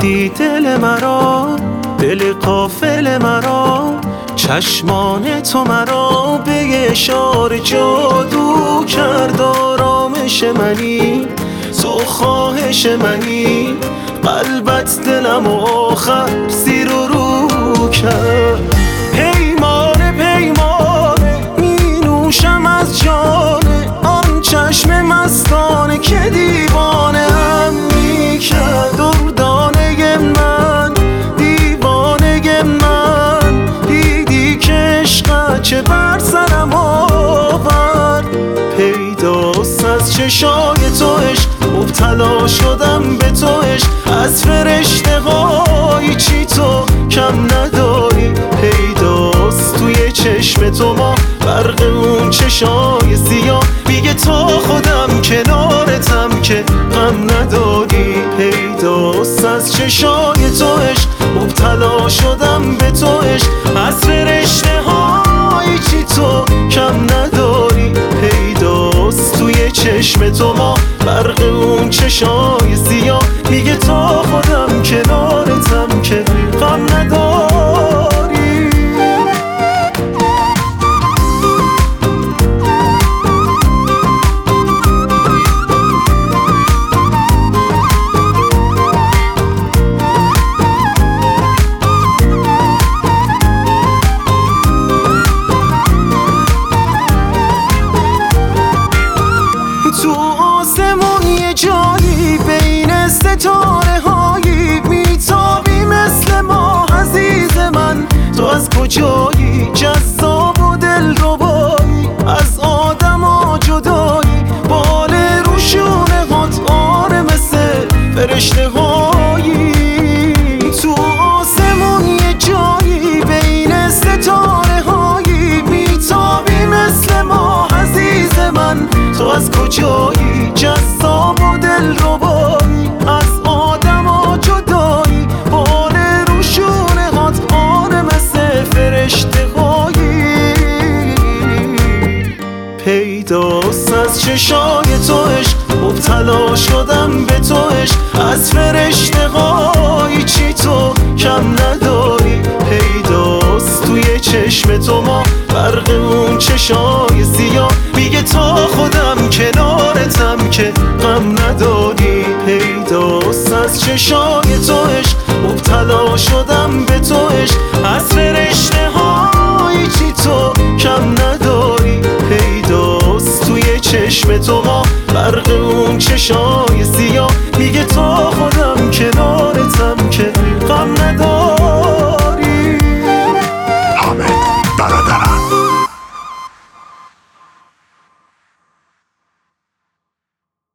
بردی دل مرا، دل غافل مرا، چشمان تو مرا به اشاره جادو کرد. آرامش منی، تو خواهش منی، قلبت دلم آخر زیر و رو کرد. پیمانه پیمانه می نوشم از جان آن چشم مستانه که دیوانه هم می کرد. دردانه من، دیوانه من، دیدی که عشقت چه بر سرم آورد. پیداست از چشای تو عشق، مبتلا شدم به تو عشق، از فرشته های چی تو کم نداری. پیداست توی چشم تو ما برق اون چشای سیاه، میگه تا خودم کنارتم که غم نداری. پیداست از چشای تو عشق، مبتلا شدم به تو عشق، از فرشته های چی تو کم نداری. پیداست توی چشم تو ما برق اون چشای سیاه، میگه تا خودم کنارتم که غم نداری. تو آسمون یه جایی بین ستاره هایی میتابی مثل ما عزیز من. تو از کجایی جذاب و دلربایی، از آدم ها جدایی، بال روشونه هات آره مثل فرشته هایی. تو آسمون یه جایی بین ستاره هایی میتابی مثل ما عزیز من. تو از کجایی جذاب و دلربایی، از آدم ها جدایی، بال روشونه هات آره مثل فرشته هایی. پیداست از چشای تو عشق، مبتلا شدم به تو عشق، از فرشته هایی چی تو کم نداری. پیداست توی چشم تو ما برق اون چشای سیاه، میگه تا خودم کنارتم که غم نداری. پیداست از چشای تو عشق، مبتلا شدم به تو عشق، از فرشته های چی تو کم نداری. پیداست توی چشم تو ما برق اون چشای سیاه، میگه تا خودم کنارتم که